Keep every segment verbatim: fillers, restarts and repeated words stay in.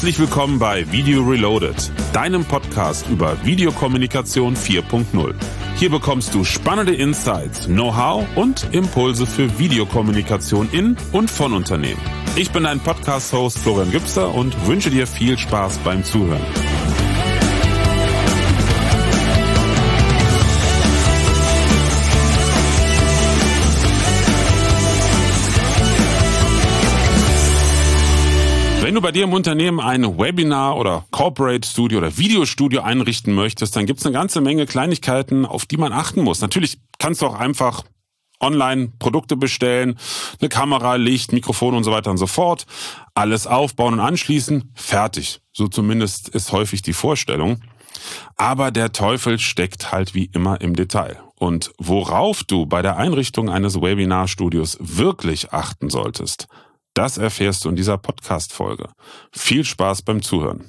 Herzlich willkommen bei Video Reloaded, deinem Podcast über Videokommunikation vier Punkt null. Hier bekommst du spannende Insights, Know-how und Impulse für Videokommunikation in und von Unternehmen. Ich bin dein Podcast-Host Florian Gübster und wünsche dir viel Spaß beim Zuhören. Wenn du bei dir im Unternehmen ein Webinar oder Corporate Studio oder Videostudio einrichten möchtest, dann gibt es eine ganze Menge Kleinigkeiten, auf die man achten muss. Natürlich kannst du auch einfach online Produkte bestellen, eine Kamera, Licht, Mikrofon und so weiter und so fort. Alles aufbauen und anschließen, fertig. So zumindest ist häufig die Vorstellung. Aber der Teufel steckt halt wie immer im Detail. Und worauf du bei der Einrichtung eines Webinarstudios wirklich achten solltest, das erfährst du in dieser Podcast-Folge. Viel Spaß beim Zuhören.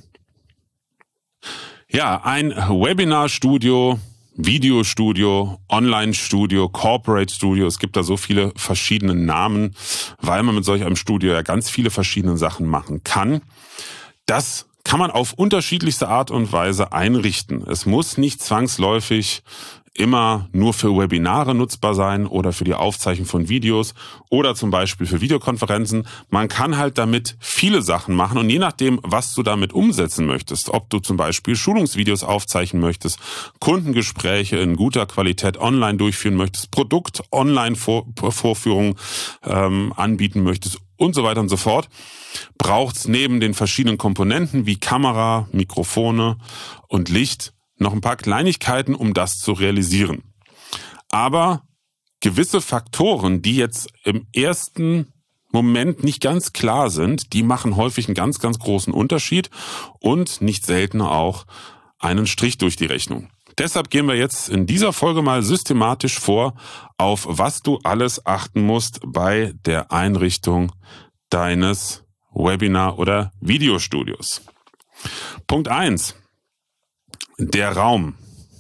Ja, ein Webinarstudio, Videostudio, Online-Studio, Corporate-Studio, es gibt da so viele verschiedene Namen, weil man mit solch einem Studio ja ganz viele verschiedene Sachen machen kann. Das kann man auf unterschiedlichste Art und Weise einrichten. Es muss nicht zwangsläufig immer nur für Webinare nutzbar sein oder für die Aufzeichnung von Videos oder zum Beispiel für Videokonferenzen. Man kann halt damit viele Sachen machen und je nachdem, was du damit umsetzen möchtest, ob du zum Beispiel Schulungsvideos aufzeichnen möchtest, Kundengespräche in guter Qualität online durchführen möchtest, Produkt-Online-Vorführungen ähm, anbieten möchtest und so weiter und so fort, braucht's neben den verschiedenen Komponenten wie Kamera, Mikrofone und Licht noch ein paar Kleinigkeiten, um das zu realisieren. Aber gewisse Faktoren, die jetzt im ersten Moment nicht ganz klar sind, die machen häufig einen ganz, ganz großen Unterschied und nicht selten auch einen Strich durch die Rechnung. Deshalb gehen wir jetzt in dieser Folge mal systematisch vor, auf was du alles achten musst bei der Einrichtung deines Webinar- oder Videostudios. Punkt eins. Der Raum.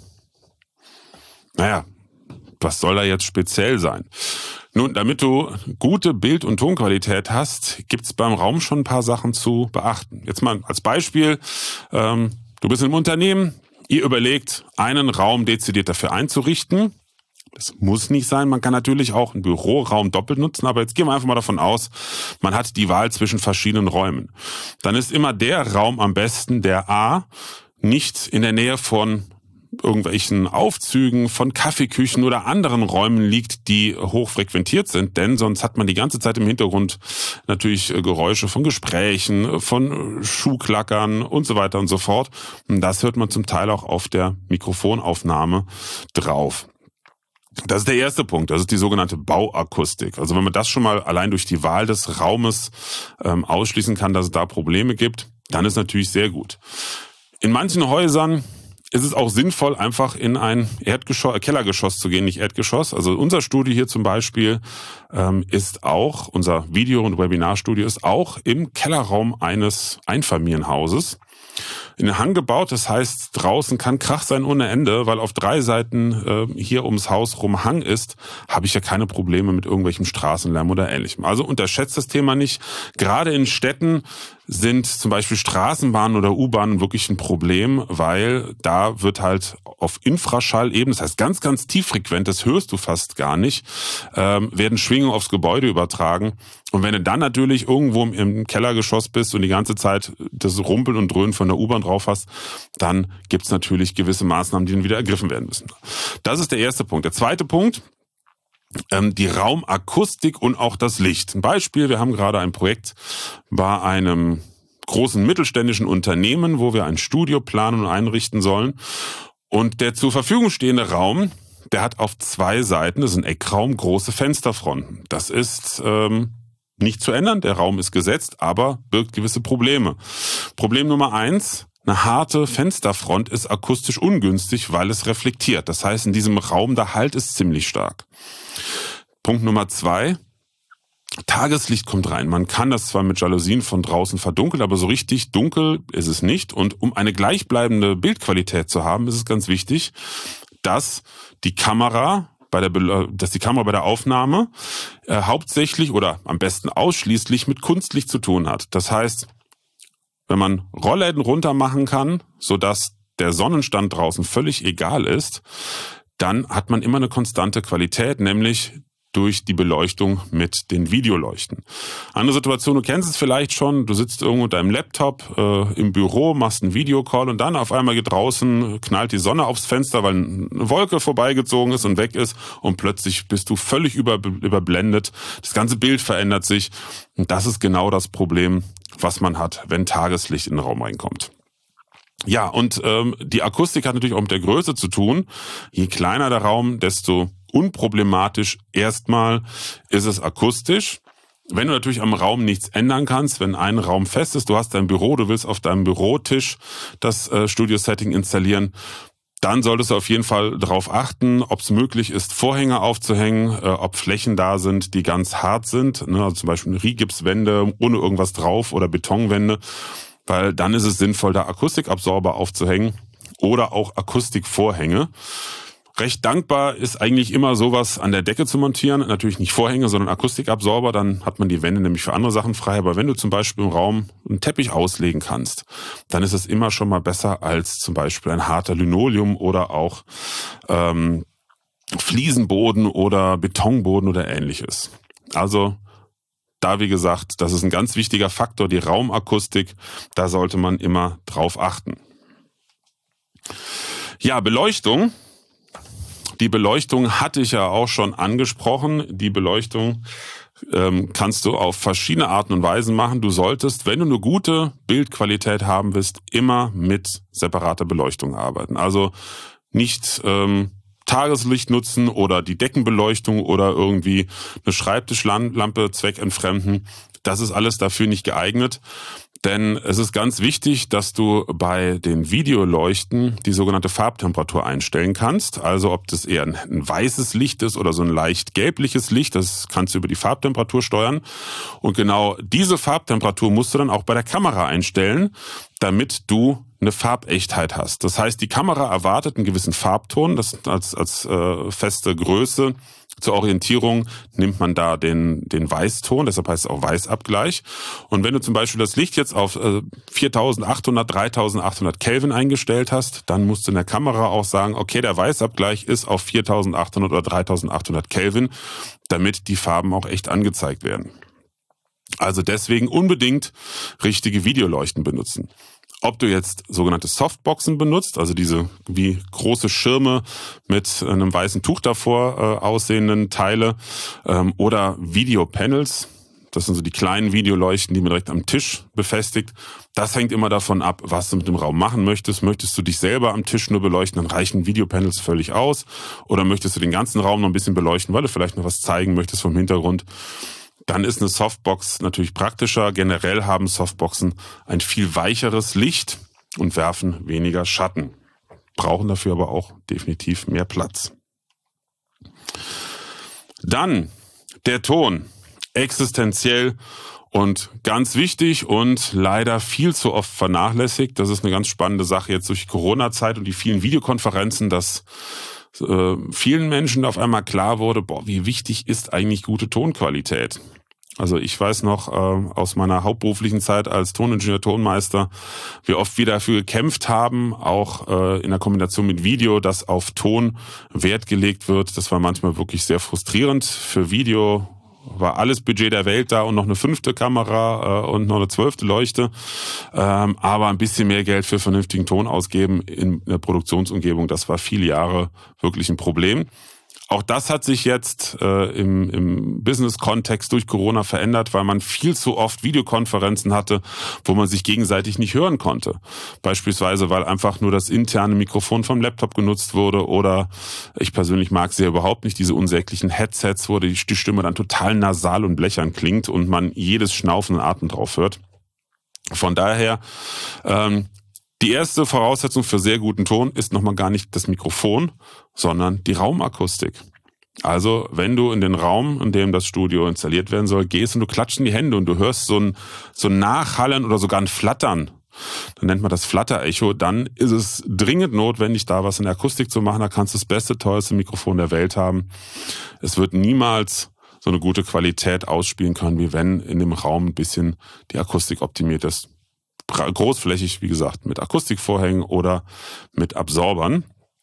Naja, was soll da jetzt speziell sein? Nun, damit du gute Bild- und Tonqualität hast, gibt's beim Raum schon ein paar Sachen zu beachten. Jetzt mal als Beispiel, ähm, du bist im Unternehmen, ihr überlegt, einen Raum dezidiert dafür einzurichten. Das muss nicht sein, man kann natürlich auch einen Büroraum doppelt nutzen, aber jetzt gehen wir einfach mal davon aus, man hat die Wahl zwischen verschiedenen Räumen. Dann ist immer der Raum am besten, der A, nicht in der Nähe von irgendwelchen Aufzügen, von Kaffeeküchen oder anderen Räumen liegt, die hochfrequentiert sind, denn sonst hat man die ganze Zeit im Hintergrund natürlich Geräusche von Gesprächen, von Schuhklackern und so weiter und so fort. Und das hört man zum Teil auch auf der Mikrofonaufnahme drauf. Das ist der erste Punkt, das ist die sogenannte Bauakustik. Also wenn man das schon mal allein durch die Wahl des Raumes ähm, ausschließen kann, dass es da Probleme gibt, dann ist natürlich sehr gut. In manchen Häusern ist es auch sinnvoll, einfach in ein Erdgeschoss, Kellergeschoss zu gehen, nicht Erdgeschoss. Also unser Studio hier zum Beispiel ähm, ist auch, unser Video- und Webinarstudio ist auch im Kellerraum eines Einfamilienhauses in den Hang gebaut. Das heißt, draußen kann Krach sein ohne Ende, weil auf drei Seiten äh, hier ums Haus rum Hang ist, habe ich ja keine Probleme mit irgendwelchem Straßenlärm oder Ähnlichem. Also unterschätzt das Thema nicht. Gerade in Städten sind zum Beispiel Straßenbahnen oder U-Bahnen wirklich ein Problem, weil da wird halt auf Infraschallebene, das heißt ganz, ganz tieffrequent, das hörst du fast gar nicht, ähm, werden Schwingungen aufs Gebäude übertragen. Und wenn du dann natürlich irgendwo im Kellergeschoss bist und die ganze Zeit das Rumpeln und Dröhnen von der U-Bahn drauf hast, dann gibt's natürlich gewisse Maßnahmen, die dann wieder ergriffen werden müssen. Das ist der erste Punkt. Der zweite Punkt, ähm, die Raumakustik und auch das Licht. Ein Beispiel, wir haben gerade ein Projekt bei einem großen mittelständischen Unternehmen, wo wir ein Studio planen und einrichten sollen. Und der zur Verfügung stehende Raum, der hat auf zwei Seiten, das ist ein Eckraum, große Fensterfronten. Das ist ähm, nicht zu ändern, der Raum ist gesetzt, aber birgt gewisse Probleme. Problem Nummer eins, eine harte Fensterfront ist akustisch ungünstig, weil es reflektiert. Das heißt, in diesem Raum, der Halt ist ziemlich stark. Punkt Nummer zwei, Tageslicht kommt rein. Man kann das zwar mit Jalousien von draußen verdunkeln, aber so richtig dunkel ist es nicht. Und um eine gleichbleibende Bildqualität zu haben, ist es ganz wichtig, dass die Kamera bei der, dass die Kamera bei der Aufnahme äh, hauptsächlich oder am besten ausschließlich mit Kunstlicht zu tun hat. Das heißt, wenn man Rollläden runter machen kann, sodass der Sonnenstand draußen völlig egal ist, dann hat man immer eine konstante Qualität, nämlich durch die Beleuchtung mit den Videoleuchten. Andere Situation, du kennst es vielleicht schon, du sitzt irgendwo mit deinem Laptop äh, im Büro, machst einen Videocall und dann auf einmal geht draußen, knallt die Sonne aufs Fenster, weil eine Wolke vorbeigezogen ist und weg ist und plötzlich bist du völlig über, überblendet. Das ganze Bild verändert sich und das ist genau das Problem, was man hat, wenn Tageslicht in den Raum reinkommt. Ja, und ähm, die Akustik hat natürlich auch mit der Größe zu tun. Je kleiner der Raum, desto unproblematisch erstmal ist es akustisch. Wenn du natürlich am Raum nichts ändern kannst, wenn ein Raum fest ist, du hast dein Büro, du willst auf deinem Bürotisch das äh, Studio-Setting installieren, dann solltest du auf jeden Fall darauf achten, ob es möglich ist, Vorhänge aufzuhängen, äh, ob Flächen da sind, die ganz hart sind, ne, also zum Beispiel Rigipswände ohne irgendwas drauf oder Betonwände, weil dann ist es sinnvoll, da Akustikabsorber aufzuhängen oder auch Akustikvorhänge. Recht dankbar ist eigentlich immer sowas an der Decke zu montieren. Natürlich nicht Vorhänge, sondern Akustikabsorber. Dann hat man die Wände nämlich für andere Sachen frei. Aber wenn du zum Beispiel im Raum einen Teppich auslegen kannst, dann ist es immer schon mal besser als zum Beispiel ein harter Linoleum oder auch ähm, Fliesenboden oder Betonboden oder ähnliches. Also da, wie gesagt, das ist ein ganz wichtiger Faktor, die Raumakustik. Da sollte man immer drauf achten. Ja, Beleuchtung. Die Beleuchtung hatte ich ja auch schon angesprochen. Die Beleuchtung ähm, kannst du auf verschiedene Arten und Weisen machen. Du solltest, wenn du eine gute Bildqualität haben willst, immer mit separater Beleuchtung arbeiten. Also nicht ähm, Tageslicht nutzen oder die Deckenbeleuchtung oder irgendwie eine Schreibtischlampe zweckentfremden. Das ist alles dafür nicht geeignet. Denn es ist ganz wichtig, dass du bei den Videoleuchten die sogenannte Farbtemperatur einstellen kannst. Also ob das eher ein, ein weißes Licht ist oder so ein leicht gelbliches Licht, das kannst du über die Farbtemperatur steuern. Und genau diese Farbtemperatur musst du dann auch bei der Kamera einstellen, damit du eine Farbechtheit hast. Das heißt, die Kamera erwartet einen gewissen Farbton, das als, als äh, feste Größe. Zur Orientierung nimmt man da den, den Weißton, deshalb heißt es auch Weißabgleich. Und wenn du zum Beispiel das Licht jetzt auf äh, viertausendachthundert, dreitausendachthundert Kelvin eingestellt hast, dann musst du in der Kamera auch sagen, okay, der Weißabgleich ist auf viertausendachthundert oder dreitausendachthundert Kelvin, damit die Farben auch echt angezeigt werden. Also deswegen unbedingt richtige Videoleuchten benutzen. Ob du jetzt sogenannte Softboxen benutzt, also diese wie große Schirme mit einem weißen Tuch davor äh, aussehenden Teile, ähm, oder Videopanels, das sind so die kleinen Videoleuchten, die man direkt am Tisch befestigt. Das hängt immer davon ab, was du mit dem Raum machen möchtest. Möchtest du dich selber am Tisch nur beleuchten, dann reichen Videopanels völlig aus. Oder möchtest du den ganzen Raum noch ein bisschen beleuchten, weil du vielleicht noch was zeigen möchtest vom Hintergrund. Dann ist eine Softbox natürlich praktischer. Generell haben Softboxen ein viel weicheres Licht und werfen weniger Schatten. Brauchen dafür aber auch definitiv mehr Platz. Dann der Ton. Existenziell und ganz wichtig und leider viel zu oft vernachlässigt. Das ist eine ganz spannende Sache jetzt durch die Corona-Zeit und die vielen Videokonferenzen, dass äh, vielen Menschen auf einmal klar wurde, boah, wie wichtig ist eigentlich gute Tonqualität. Also ich weiß noch äh, aus meiner hauptberuflichen Zeit als Toningenieur, Tonmeister, wie oft wir dafür gekämpft haben, auch äh, in der Kombination mit Video, dass auf Ton Wert gelegt wird. Das war manchmal wirklich sehr frustrierend. Für Video war alles Budget der Welt da und noch eine fünfte Kamera äh, und noch eine zwölfte Leuchte. Ähm, aber ein bisschen mehr Geld für vernünftigen Ton ausgeben in der Produktionsumgebung, das war viele Jahre wirklich ein Problem. Auch das hat sich jetzt äh, im, im Business-Kontext durch Corona verändert, weil man viel zu oft Videokonferenzen hatte, wo man sich gegenseitig nicht hören konnte. Beispielsweise, weil einfach nur das interne Mikrofon vom Laptop genutzt wurde oder ich persönlich mag sie ja überhaupt nicht, diese unsäglichen Headsets, wo die, die Stimme dann total nasal und blechern klingt und man jedes Schnaufen und Atmen drauf hört. Von daher, ähm, die erste Voraussetzung für sehr guten Ton ist nochmal gar nicht das Mikrofon, sondern die Raumakustik. Also wenn du in den Raum, in dem das Studio installiert werden soll, gehst und du klatscht in die Hände und du hörst so ein, so ein Nachhallen oder sogar ein Flattern, dann nennt man das Flatterecho, dann ist es dringend notwendig, da was in der Akustik zu machen. Da kannst du das beste, teuerste Mikrofon der Welt haben. Es wird niemals so eine gute Qualität ausspielen können, wie wenn in dem Raum ein bisschen die Akustik optimiert ist. großflächig, wie gesagt, mit Akustikvorhängen oder mit Absorbern.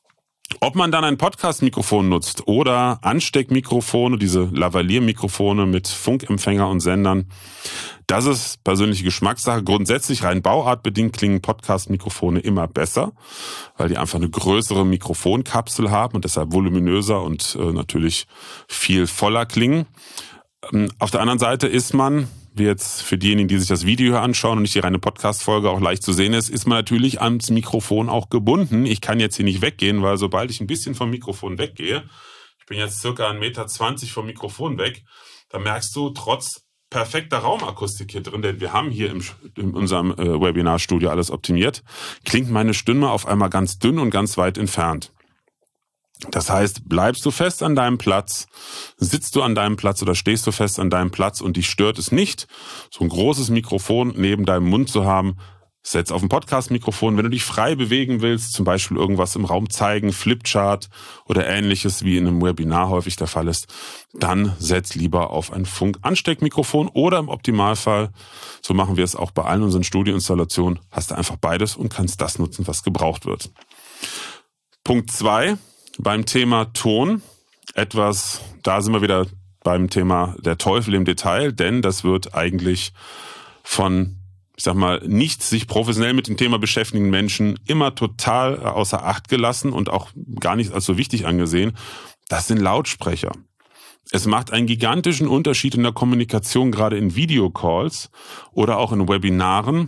Ob man dann ein Podcast-Mikrofon nutzt oder Ansteckmikrofone, diese Lavalier-Mikrofone mit Funkempfänger und Sendern, das ist persönliche Geschmackssache. Grundsätzlich rein bauartbedingt klingen Podcast-Mikrofone immer besser, weil die einfach eine größere Mikrofonkapsel haben und deshalb voluminöser und äh, natürlich viel voller klingen. Ähm, auf der anderen Seite ist man, wie jetzt für diejenigen, die sich das Video anschauen und nicht die reine Podcast-Folge auch leicht zu sehen ist, ist man natürlich ans Mikrofon auch gebunden. Ich kann jetzt hier nicht weggehen, weil sobald ich ein bisschen vom Mikrofon weggehe, ich bin jetzt circa ein Meter zwanzig vom Mikrofon weg, da merkst du, trotz perfekter Raumakustik hier drin, denn wir haben hier im, in unserem äh, Webinarstudio alles optimiert, klingt meine Stimme auf einmal ganz dünn und ganz weit entfernt. Das heißt, bleibst du fest an deinem Platz, sitzt du an deinem Platz oder stehst du fest an deinem Platz und dich stört es nicht, so ein großes Mikrofon neben deinem Mund zu haben, setz auf ein Podcast-Mikrofon. Wenn du dich frei bewegen willst, zum Beispiel irgendwas im Raum zeigen, Flipchart oder ähnliches, wie in einem Webinar häufig der Fall ist, dann setz lieber auf ein Funk-Ansteckmikrofon oder im Optimalfall, so machen wir es auch bei allen unseren Studioinstallationen, hast du einfach beides und kannst das nutzen, was gebraucht wird. Punkt zwei. Beim Thema Ton, etwas, da sind wir wieder beim Thema der Teufel im Detail, denn das wird eigentlich von, ich sag mal, nicht sich professionell mit dem Thema beschäftigenden Menschen immer total außer Acht gelassen und auch gar nicht als so wichtig angesehen. Das sind Lautsprecher. Es macht einen gigantischen Unterschied in der Kommunikation, gerade in Videocalls oder auch in Webinaren,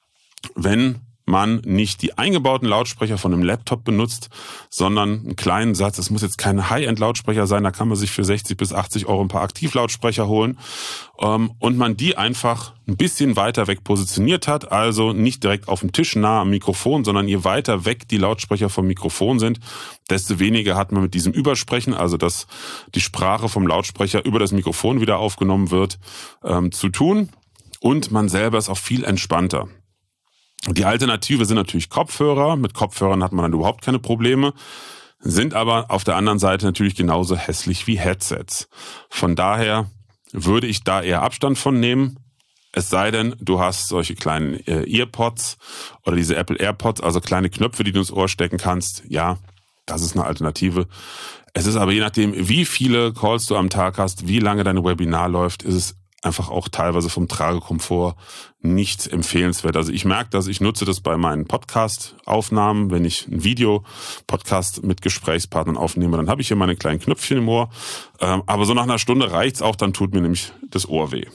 wenn man nicht die eingebauten Lautsprecher von einem Laptop benutzt, sondern einen kleinen Satz. Es muss jetzt kein High-End-Lautsprecher sein, da kann man sich für sechzig bis achtzig Euro ein paar Aktivlautsprecher holen und man die einfach ein bisschen weiter weg positioniert hat, also nicht direkt auf dem Tisch nah am Mikrofon, sondern je weiter weg die Lautsprecher vom Mikrofon sind, desto weniger hat man mit diesem Übersprechen, also dass die Sprache vom Lautsprecher über das Mikrofon wieder aufgenommen wird, ähm, zu tun und man selber ist auch viel entspannter. Die Alternative sind natürlich Kopfhörer. Mit Kopfhörern hat man dann überhaupt keine Probleme, sind aber auf der anderen Seite natürlich genauso hässlich wie Headsets. Von daher würde ich da eher Abstand von nehmen. Es sei denn, du hast solche kleinen äh, Earpods oder diese Apple AirPods, also kleine Knöpfe, die du ins Ohr stecken kannst. Ja, das ist eine Alternative. Es ist aber je nachdem, wie viele Calls du am Tag hast, wie lange dein Webinar läuft, ist es einfach auch teilweise vom Tragekomfort nicht empfehlenswert. Also ich merke das, ich nutze das bei meinen Podcast-Aufnahmen, wenn ich ein Video-Podcast mit Gesprächspartnern aufnehme, dann habe ich hier meine kleinen Knöpfchen im Ohr. Aber so nach einer Stunde reicht's auch, dann tut mir nämlich das Ohr weh.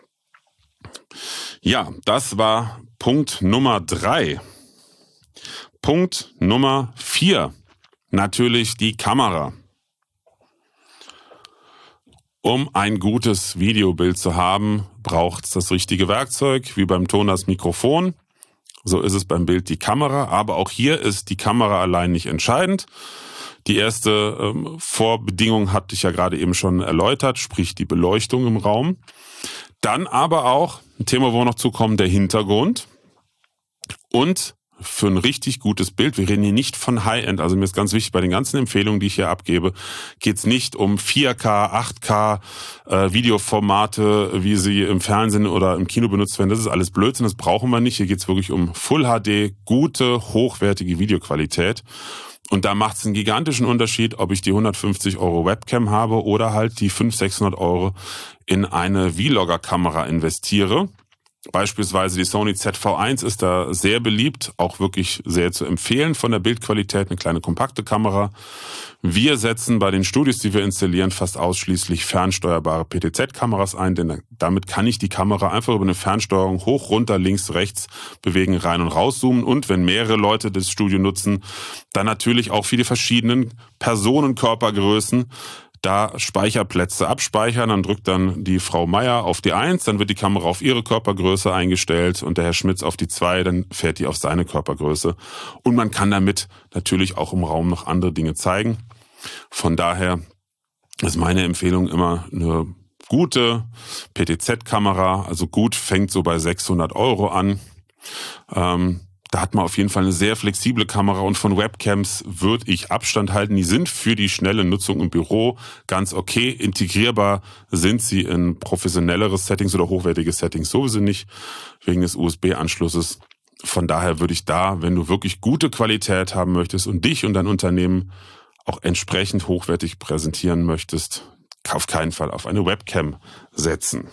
Ja, das war Punkt Nummer drei. Punkt Nummer vier. Natürlich die Kamera. Um ein gutes Videobild zu haben, braucht es das richtige Werkzeug, wie beim Ton das Mikrofon. So ist es beim Bild die Kamera, aber auch hier ist die Kamera allein nicht entscheidend. Die erste ähm, Vorbedingung hatte ich ja gerade eben schon erläutert, sprich die Beleuchtung im Raum. Dann aber auch, ein Thema, wo wir noch zukommen, der Hintergrund. Und für ein richtig gutes Bild, wir reden hier nicht von High-End, also mir ist ganz wichtig, bei den ganzen Empfehlungen, die ich hier abgebe, geht es nicht um vier K, acht K äh, Videoformate, wie sie im Fernsehen oder im Kino benutzt werden. Das ist alles Blödsinn, das brauchen wir nicht. Hier geht es wirklich um Full H D, gute, hochwertige Videoqualität. Und da macht es einen gigantischen Unterschied, ob ich die hundertfünfzig Euro Webcam habe oder halt die fünfhundert, sechshundert Euro in eine Vlogger-Kamera investiere. Beispielsweise die Sony Z V eins ist da sehr beliebt, auch wirklich sehr zu empfehlen von der Bildqualität, eine kleine kompakte Kamera. Wir setzen bei den Studios, die wir installieren, fast ausschließlich fernsteuerbare P T Z-Kameras ein, denn damit kann ich die Kamera einfach über eine Fernsteuerung hoch, runter, links, rechts bewegen, rein und rauszoomen und wenn mehrere Leute das Studio nutzen, dann natürlich auch für die verschiedenen Personenkörpergrößen da Speicherplätze abspeichern, dann drückt dann die Frau Meier auf die eins, dann wird die Kamera auf ihre Körpergröße eingestellt und der Herr Schmitz auf die zwei, dann fährt die auf seine Körpergröße. Und man kann damit natürlich auch im Raum noch andere Dinge zeigen. Von daher ist meine Empfehlung immer eine gute P T Z-Kamera, also gut fängt so bei sechshundert Euro an. Ähm, Da hat man auf jeden Fall eine sehr flexible Kamera und von Webcams würde ich Abstand halten. Die sind für die schnelle Nutzung im Büro ganz okay. Integrierbar sind sie in professionellere Settings oder hochwertige Settings sowieso nicht, wegen des U S B-Anschlusses. Von daher würde ich da, wenn du wirklich gute Qualität haben möchtest und dich und dein Unternehmen auch entsprechend hochwertig präsentieren möchtest, auf keinen Fall auf eine Webcam setzen.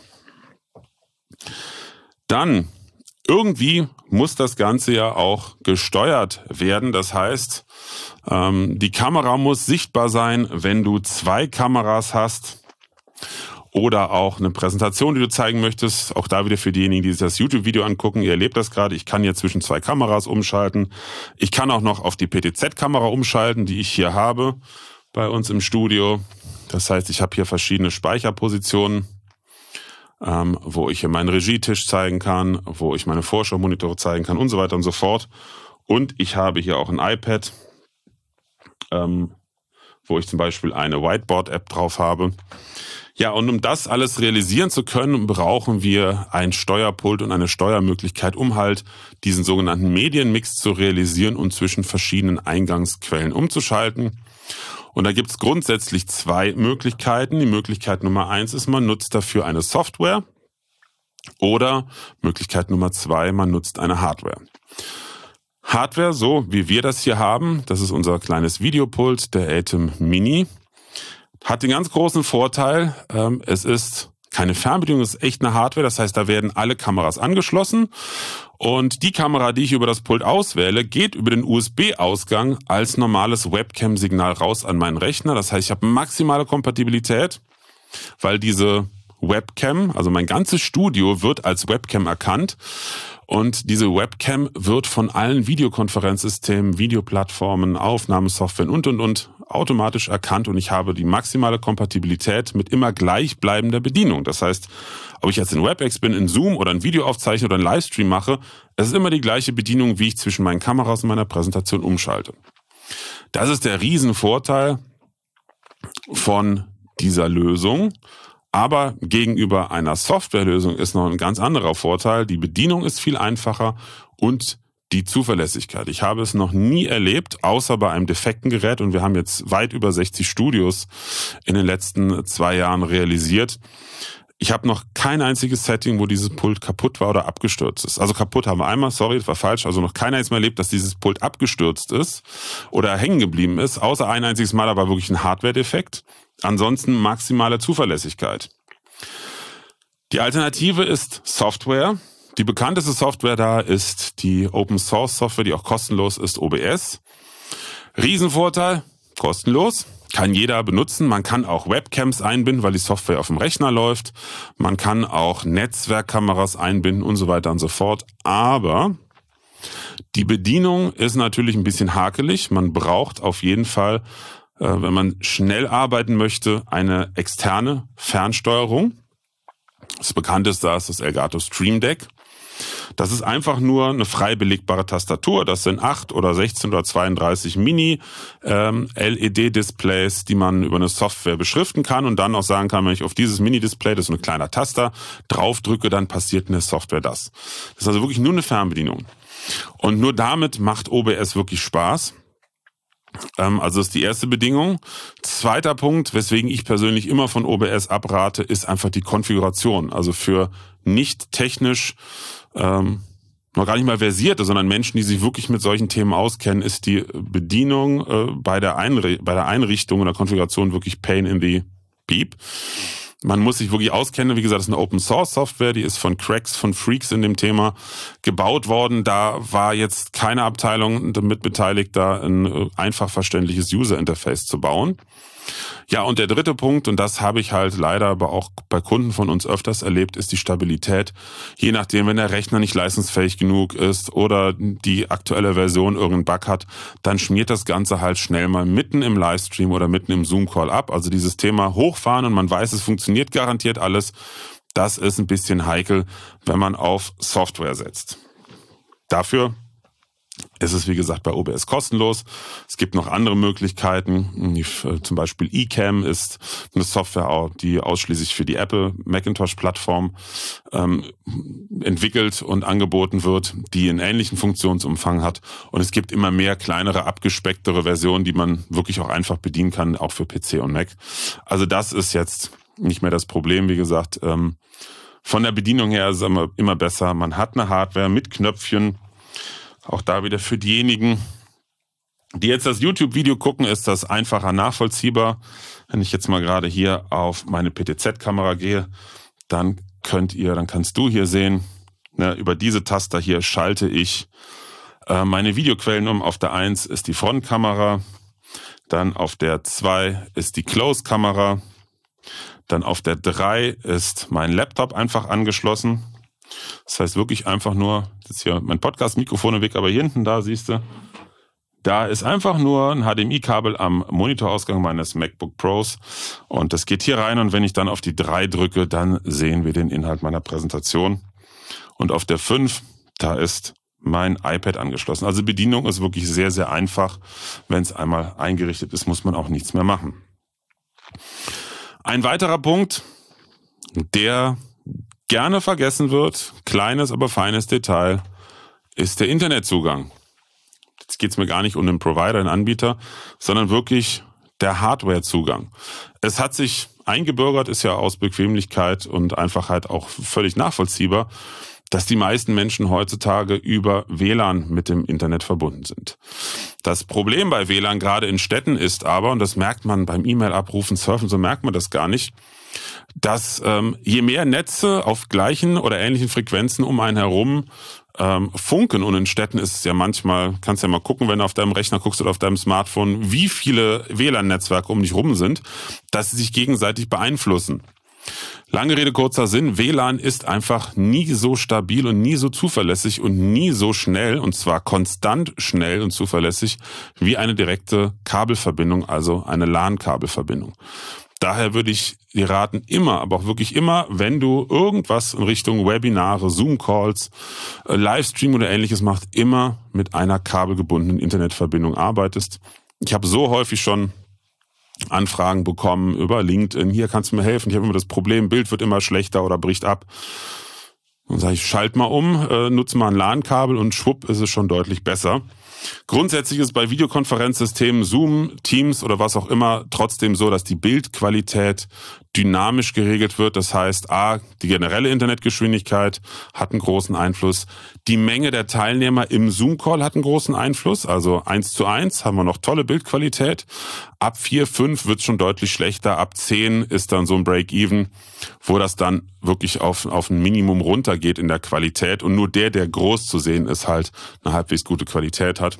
Dann, irgendwie muss das Ganze ja auch gesteuert werden. Das heißt, ähm, die Kamera muss sichtbar sein, wenn du zwei Kameras hast oder auch eine Präsentation, die du zeigen möchtest. Auch da wieder für diejenigen, die sich das YouTube-Video angucken, ihr erlebt das gerade. Ich kann hier zwischen zwei Kameras umschalten. Ich kann auch noch auf die P T Z-Kamera umschalten, die ich hier habe bei uns im Studio. Das heißt, ich habe hier verschiedene Speicherpositionen, ähm, wo ich hier meinen Regietisch zeigen kann, wo ich meine Vorschau-Monitore zeigen kann und so weiter und so fort. Und ich habe hier auch ein iPad, ähm, wo ich zum Beispiel eine Whiteboard-App drauf habe. Ja, und um das alles realisieren zu können, brauchen wir ein Steuerpult und eine Steuermöglichkeit, um halt diesen sogenannten Medienmix zu realisieren und zwischen verschiedenen Eingangsquellen umzuschalten. Und da gibt's grundsätzlich zwei Möglichkeiten. Die Möglichkeit Nummer eins ist, man nutzt dafür eine Software, oder Möglichkeit Nummer zwei, man nutzt eine Hardware. Hardware, so wie wir das hier haben, das ist unser kleines Videopult, der ATEM Mini, hat den ganz großen Vorteil, ähm, es ist keine Fernbedienung, es ist echt eine Hardware, das heißt, da werden alle Kameras angeschlossen und die Kamera, die ich über das Pult auswähle, geht über den U S B-Ausgang als normales Webcam-Signal raus an meinen Rechner. Das heißt, ich habe maximale Kompatibilität, weil diese Webcam, also mein ganzes Studio wird als Webcam erkannt und diese Webcam wird von allen Videokonferenzsystemen, Videoplattformen, Aufnahmesoftware und und und automatisch erkannt und ich habe die maximale Kompatibilität mit immer gleichbleibender Bedienung. Das heißt, ob ich jetzt in WebEx bin, in Zoom oder ein Video aufzeichne oder einen Livestream mache, es ist immer die gleiche Bedienung, wie ich zwischen meinen Kameras und meiner Präsentation umschalte. Das ist der Riesenvorteil von dieser Lösung. Aber gegenüber einer Softwarelösung ist noch ein ganz anderer Vorteil. Die Bedienung ist viel einfacher und die Zuverlässigkeit. Ich habe es noch nie erlebt, außer bei einem defekten Gerät. Und wir haben jetzt weit über sechzig Studios in den letzten zwei Jahren realisiert. Ich habe noch kein einziges Setting, wo dieses Pult kaputt war oder abgestürzt ist. Also kaputt haben wir einmal, sorry, das war falsch. Also noch keiner jetzt mehr erlebt, dass dieses Pult abgestürzt ist oder hängen geblieben ist. Außer ein einziges Mal, aber wirklich ein Hardware-Defekt. Ansonsten maximale Zuverlässigkeit. Die Alternative ist Software. Die bekannteste Software da ist die Open Source Software, die auch kostenlos ist, O B S. Riesenvorteil, kostenlos, kann jeder benutzen. Man kann auch Webcams einbinden, weil die Software auf dem Rechner läuft. Man kann auch Netzwerkkameras einbinden und so weiter und so fort. Aber die Bedienung ist natürlich ein bisschen hakelig. Man braucht auf jeden Fall, wenn man schnell arbeiten möchte, eine externe Fernsteuerung. Das bekannteste ist das Elgato Stream Deck. Das ist einfach nur eine frei belegbare Tastatur. Das sind acht oder sechzehn oder zweiunddreißig Mini-L E D-Displays, die man über eine Software beschriften kann und dann auch sagen kann, wenn ich auf dieses Mini-Display, das ist ein kleiner Taster, draufdrücke, dann passiert in der Software das. Das ist also wirklich nur eine Fernbedienung. Und nur damit macht O B S wirklich Spaß. Also das ist die erste Bedingung. Zweiter Punkt, weswegen ich persönlich immer von O B S abrate, ist einfach die Konfiguration. Also für nicht technisch, ähm, noch gar nicht mal versierte, sondern Menschen, die sich wirklich mit solchen Themen auskennen, ist die Bedienung äh, bei der Einri- bei der Einrichtung und der Konfiguration wirklich Pain in the Peep. Man muss sich wirklich auskennen. Wie gesagt, das ist eine Open-Source-Software, die ist von Cracks, von Freaks in dem Thema gebaut worden. Da war jetzt keine Abteilung damit beteiligt, da ein einfach verständliches User-Interface zu bauen. Ja, und der dritte Punkt, und das habe ich halt leider aber auch bei Kunden von uns öfters erlebt, ist die Stabilität. Je nachdem, wenn der Rechner nicht leistungsfähig genug ist oder die aktuelle Version irgendeinen Bug hat, dann schmiert das Ganze halt schnell mal mitten im Livestream oder mitten im Zoom-Call ab. Also dieses Thema hochfahren und man weiß, es funktioniert garantiert alles, das ist ein bisschen heikel, wenn man auf Software setzt. Dafür Es ist, wie gesagt, bei O B S kostenlos. Es gibt noch andere Möglichkeiten. Zum Beispiel eCam ist eine Software, die ausschließlich für die Apple Macintosh-Plattform ähm, entwickelt und angeboten wird, die einen ähnlichen Funktionsumfang hat. Und es gibt immer mehr kleinere, abgespecktere Versionen, die man wirklich auch einfach bedienen kann, auch für P C und Mac. Also das ist jetzt nicht mehr das Problem. Wie gesagt, ähm, von der Bedienung her ist es immer, immer besser. Man hat eine Hardware mit Knöpfchen. Auch da wieder für diejenigen, die jetzt das YouTube-Video gucken, ist das einfacher nachvollziehbar. Wenn ich jetzt mal gerade hier auf meine P T Z-Kamera gehe, dann könnt ihr, dann kannst du hier sehen, ne, über diese Taster hier schalte ich äh, meine Videoquellen um. Auf der eins ist die Frontkamera, dann auf der zwei ist die Close-Kamera, dann auf der drei ist mein Laptop einfach angeschlossen. Das heißt wirklich einfach nur, jetzt hier mein Podcast-Mikrofon weg, aber hier hinten, da siehst du, da ist einfach nur ein H D M I-Kabel am Monitorausgang meines MacBook Pros und das geht hier rein und wenn ich dann auf die drei drücke, dann sehen wir den Inhalt meiner Präsentation. Und auf der fünf, da ist mein iPad angeschlossen. Also Bedienung ist wirklich sehr, sehr einfach. Wenn es einmal eingerichtet ist, muss man auch nichts mehr machen. Ein weiterer Punkt, der gerne vergessen wird, kleines, aber feines Detail, ist der Internetzugang. Jetzt geht es mir gar nicht um den Provider, den Anbieter, sondern wirklich der Hardwarezugang. Es hat sich eingebürgert, ist ja aus Bequemlichkeit und Einfachheit auch völlig nachvollziehbar, dass die meisten Menschen heutzutage über W L A N mit dem Internet verbunden sind. Das Problem bei W L A N gerade in Städten ist aber, und das merkt man beim E-Mail-Abrufen, Surfen, so merkt man das gar nicht, dass ähm, je mehr Netze auf gleichen oder ähnlichen Frequenzen um einen herum ähm, funken, und in Städten ist es ja manchmal, kannst ja mal gucken, wenn du auf deinem Rechner guckst oder auf deinem Smartphone, wie viele W L A N-Netzwerke um dich rum sind, dass sie sich gegenseitig beeinflussen. Lange Rede, kurzer Sinn, W L A N ist einfach nie so stabil und nie so zuverlässig und nie so schnell, und zwar konstant schnell und zuverlässig, wie eine direkte Kabelverbindung, also eine LAN-Kabelverbindung. Daher würde ich dir raten, immer, aber auch wirklich immer, wenn du irgendwas in Richtung Webinare, Zoom-Calls, Livestream oder ähnliches machst, immer mit einer kabelgebundenen Internetverbindung arbeitest. Ich habe so häufig schon Anfragen bekommen über LinkedIn, hier kannst du mir helfen, ich habe immer das Problem, Bild wird immer schlechter oder bricht ab. Dann sage ich, schalt mal um, äh, nutze mal ein LAN-Kabel und schwupp ist es schon deutlich besser. Grundsätzlich ist bei Videokonferenzsystemen, Zoom, Teams oder was auch immer trotzdem so, dass die Bildqualität dynamisch geregelt wird. Das heißt, a, die generelle Internetgeschwindigkeit hat einen großen Einfluss. Die Menge der Teilnehmer im Zoom-Call hat einen großen Einfluss. Also eins zu eins haben wir noch tolle Bildqualität. Ab vier, fünf wird es schon deutlich schlechter. Ab zehn ist dann so ein Break-Even, wo das dann wirklich auf, auf ein Minimum runtergeht in der Qualität. Und nur der, der groß zu sehen ist, halt eine halbwegs gute Qualität hat.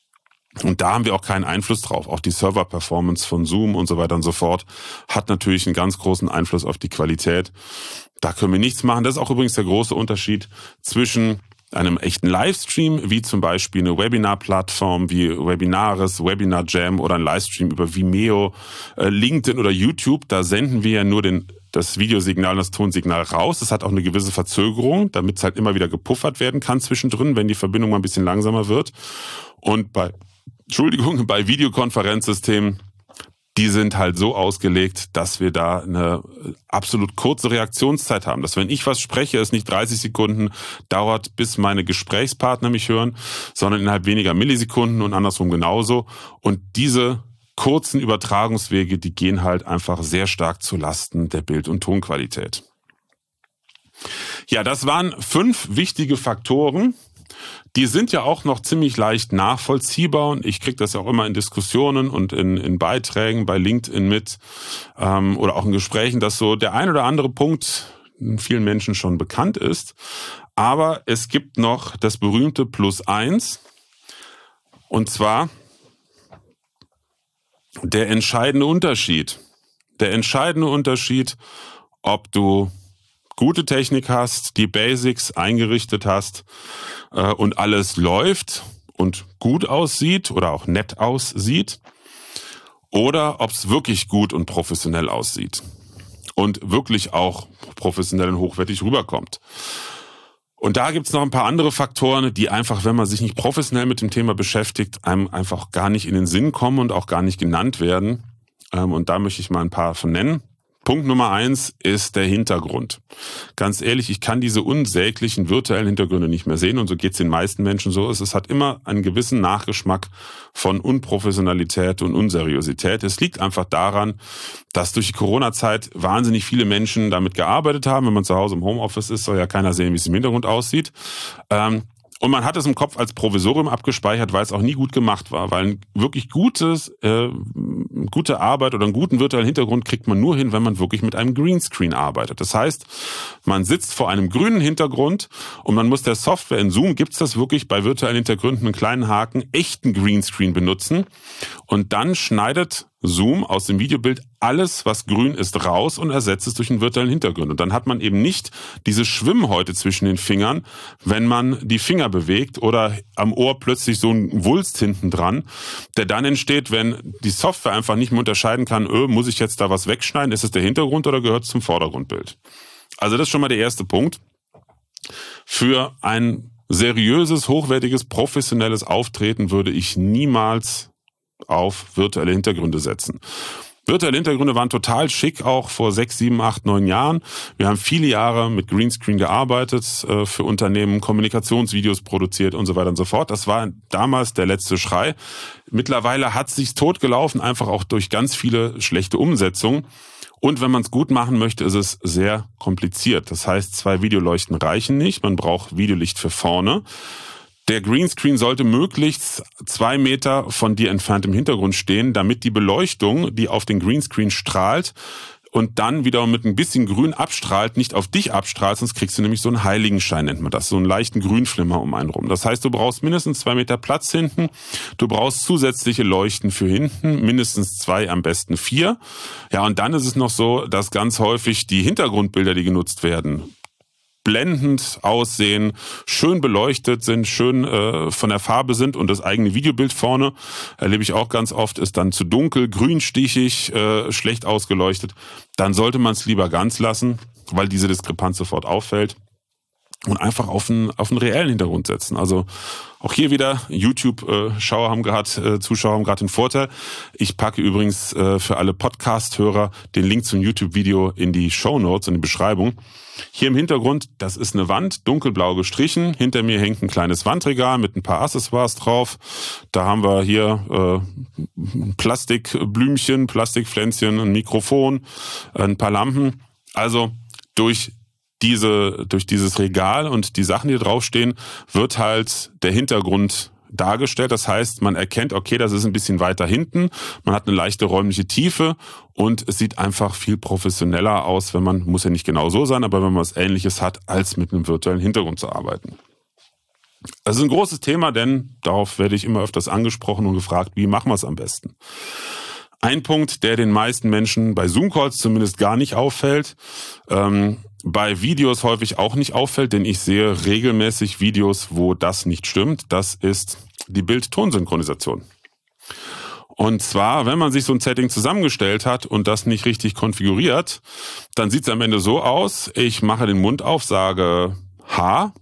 Und da haben wir auch keinen Einfluss drauf. Auch die Server-Performance von Zoom und so weiter und so fort hat natürlich einen ganz großen Einfluss auf die Qualität. Da können wir nichts machen. Das ist auch übrigens der große Unterschied zwischen einem echten Livestream, wie zum Beispiel eine Webinar-Plattform wie Webinaris, Webinar Jam oder ein Livestream über Vimeo, LinkedIn oder YouTube. Da senden wir ja nur den das Videosignal und das Tonsignal raus. Das hat auch eine gewisse Verzögerung, damit es halt immer wieder gepuffert werden kann zwischendrin, wenn die Verbindung mal ein bisschen langsamer wird. Und bei Entschuldigung, bei Videokonferenzsystemen, die sind halt so ausgelegt, dass wir da eine absolut kurze Reaktionszeit haben. Dass wenn ich was spreche, es nicht dreißig Sekunden dauert, bis meine Gesprächspartner mich hören, sondern innerhalb weniger Millisekunden und andersrum genauso. Und diese kurzen Übertragungswege, die gehen halt einfach sehr stark zu Lasten der Bild- und Tonqualität. Ja, das waren fünf wichtige Faktoren. Die sind ja auch noch ziemlich leicht nachvollziehbar und ich kriege das ja auch immer in Diskussionen und in, in Beiträgen bei LinkedIn mit ähm, oder auch in Gesprächen, dass so der ein oder andere Punkt vielen Menschen schon bekannt ist. Aber es gibt noch das berühmte Plus eins, und zwar der entscheidende Unterschied. Der entscheidende Unterschied, ob du gute Technik hast, die Basics eingerichtet hast äh, und alles läuft und gut aussieht oder auch nett aussieht, oder ob es wirklich gut und professionell aussieht und wirklich auch professionell und hochwertig rüberkommt. Und da gibt's noch ein paar andere Faktoren, die einfach, wenn man sich nicht professionell mit dem Thema beschäftigt, einem einfach gar nicht in den Sinn kommen und auch gar nicht genannt werden. Und da möchte ich mal ein paar von nennen. Punkt Nummer eins ist der Hintergrund. Ganz ehrlich, ich kann diese unsäglichen virtuellen Hintergründe nicht mehr sehen und so geht's den meisten Menschen so. Es hat immer einen gewissen Nachgeschmack von Unprofessionalität und Unseriosität. Es liegt einfach daran, dass durch die Corona-Zeit wahnsinnig viele Menschen damit gearbeitet haben. Wenn man zu Hause im Homeoffice ist, soll ja keiner sehen, wie es im Hintergrund aussieht. Ähm, Und man hat es im Kopf als Provisorium abgespeichert, weil es auch nie gut gemacht war. Weil ein wirklich gutes, äh, gute Arbeit oder einen guten virtuellen Hintergrund kriegt man nur hin, wenn man wirklich mit einem Greenscreen arbeitet. Das heißt, man sitzt vor einem grünen Hintergrund und man muss der Software, in Zoom gibt's das wirklich bei virtuellen Hintergründen, einen kleinen Haken, echten Greenscreen benutzen. Und dann schneidet Zoom aus dem Videobild alles, was grün ist, raus und ersetzt es durch einen virtuellen Hintergrund. Und dann hat man eben nicht diese Schwimmhäute zwischen den Fingern, wenn man die Finger bewegt oder am Ohr plötzlich so ein Wulst hinten dran, der dann entsteht, wenn die Software einfach nicht mehr unterscheiden kann, öh, muss ich jetzt da was wegschneiden, ist es der Hintergrund oder gehört es zum Vordergrundbild? Also das ist schon mal der erste Punkt. Für ein seriöses, hochwertiges, professionelles Auftreten würde ich niemals auf virtuelle Hintergründe setzen. Virtuelle Hintergründe waren total schick, auch vor sechs, sieben, acht, neun Jahren. Wir haben viele Jahre mit Greenscreen gearbeitet, äh, für Unternehmen Kommunikationsvideos produziert und so weiter und so fort. Das war damals der letzte Schrei. Mittlerweile hat es sich totgelaufen, einfach auch durch ganz viele schlechte Umsetzungen. Und wenn man es gut machen möchte, ist es sehr kompliziert. Das heißt, zwei Videoleuchten reichen nicht. Man braucht Videolicht für vorne. Der Greenscreen sollte möglichst zwei Meter von dir entfernt im Hintergrund stehen, damit die Beleuchtung, die auf den Greenscreen strahlt und dann wieder mit ein bisschen Grün abstrahlt, nicht auf dich abstrahlt, sonst kriegst du nämlich so einen Heiligenschein, nennt man das, so einen leichten Grünflimmer um einen rum. Das heißt, du brauchst mindestens zwei Meter Platz hinten, du brauchst zusätzliche Leuchten für hinten, mindestens zwei, am besten vier. Ja, und dann ist es noch so, dass ganz häufig die Hintergrundbilder, die genutzt werden, blendend aussehen, schön beleuchtet sind, schön äh, von der Farbe sind und das eigene Videobild vorne, erlebe ich auch ganz oft, ist dann zu dunkel, grünstichig, äh, schlecht ausgeleuchtet. Dann sollte man es lieber ganz lassen, weil diese Diskrepanz sofort auffällt. Und einfach auf einen, auf einen reellen Hintergrund setzen. Also auch hier wieder, YouTube-Schauer haben gerade, äh, Zuschauer haben gerade den Vorteil. Ich packe übrigens äh, für alle Podcast-Hörer den Link zum YouTube-Video in die Shownotes, in die Beschreibung. Hier im Hintergrund, das ist eine Wand, dunkelblau gestrichen. Hinter mir hängt ein kleines Wandregal mit ein paar Accessoires drauf. Da haben wir hier äh, Plastikblümchen, Plastikpflänzchen, ein Mikrofon, ein paar Lampen. Also durch diese, durch dieses Regal und die Sachen, die draufstehen, wird halt der Hintergrund dargestellt. Das heißt, man erkennt, okay, das ist ein bisschen weiter hinten, man hat eine leichte räumliche Tiefe und es sieht einfach viel professioneller aus, wenn man, muss ja nicht genau so sein, aber wenn man was Ähnliches hat, als mit einem virtuellen Hintergrund zu arbeiten. Das ist ein großes Thema, denn darauf werde ich immer öfters angesprochen und gefragt, wie machen wir es am besten? Ein Punkt, der den meisten Menschen bei Zoom-Calls zumindest gar nicht auffällt, ähm, bei Videos häufig auch nicht auffällt, denn ich sehe regelmäßig Videos, wo das nicht stimmt. Das ist die Bild-Ton-Synchronisation. Und zwar, wenn man sich so ein Setting zusammengestellt hat und das nicht richtig konfiguriert, dann sieht es am Ende so aus, ich mache den Mund auf, sage H